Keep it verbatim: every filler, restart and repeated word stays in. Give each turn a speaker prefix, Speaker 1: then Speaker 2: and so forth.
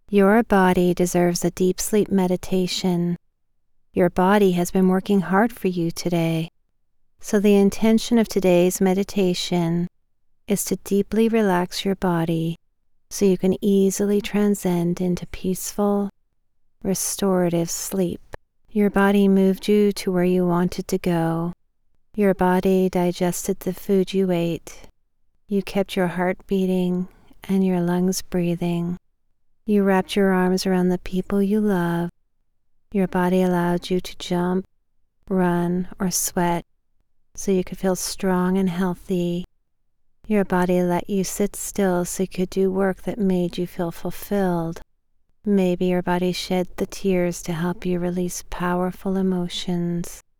Speaker 1: Your body deserves a deep sleep meditation. Your body has been working hard for you today. So the intention of today's meditation is to deeply relax your body so you can easily transcend into peaceful, restorative sleep. Your body moved you to where you wanted to go. Your body digested the food you ate. You kept your heart beating and your lungs breathing. You wrapped your arms around the people you love. Your body allowed you to jump, run, or sweat so you could feel strong and healthy. Your body let you sit still so you could do work that made you feel fulfilled. Maybe your body shed the tears to help you release powerful emotions.